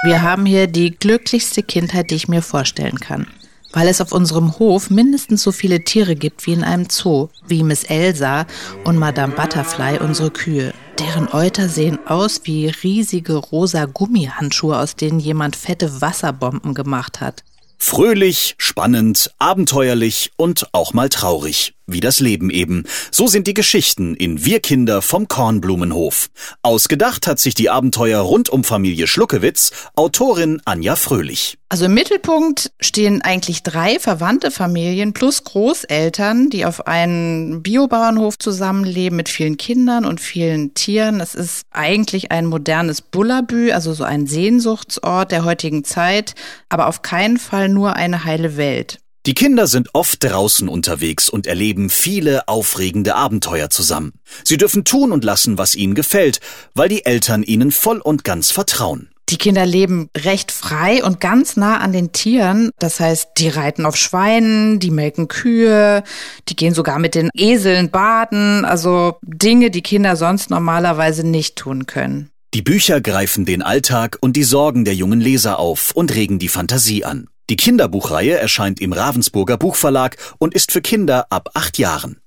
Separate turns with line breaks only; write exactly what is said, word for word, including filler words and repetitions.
Wir haben hier die glücklichste Kindheit, die ich mir vorstellen kann. Weil es auf unserem Hof mindestens so viele Tiere gibt wie in einem Zoo, wie Miss Elsa und Madame Butterfly, unsere Kühe. Deren Euter sehen aus wie riesige rosa Gummihandschuhe, aus denen jemand fette Wasserbomben gemacht hat.
Fröhlich, spannend, abenteuerlich und auch mal traurig. Wie das Leben eben. So sind die Geschichten in Wir Kinder vom Kornblumenhof. Ausgedacht hat sich die Abenteuer rund um Familie Schluckewitz Autorin Anja Fröhlich.
Also im Mittelpunkt stehen eigentlich drei verwandte Familien plus Großeltern, die auf einem Biobauernhof zusammenleben mit vielen Kindern und vielen Tieren. Es ist eigentlich ein modernes Bullabü, also so ein Sehnsuchtsort der heutigen Zeit, aber auf keinen Fall nur eine heile Welt.
Die Kinder sind oft draußen unterwegs und erleben viele aufregende Abenteuer zusammen. Sie dürfen tun und lassen, was ihnen gefällt, weil die Eltern ihnen voll und ganz vertrauen.
Die Kinder leben recht frei und ganz nah an den Tieren. Das heißt, die reiten auf Schweinen, die melken Kühe, die gehen sogar mit den Eseln baden. Also Dinge, die Kinder sonst normalerweise nicht tun können.
Die Bücher greifen den Alltag und die Sorgen der jungen Leser auf und regen die Fantasie an. Die Kinderbuchreihe erscheint im Ravensburger Buchverlag und ist für Kinder ab acht Jahren.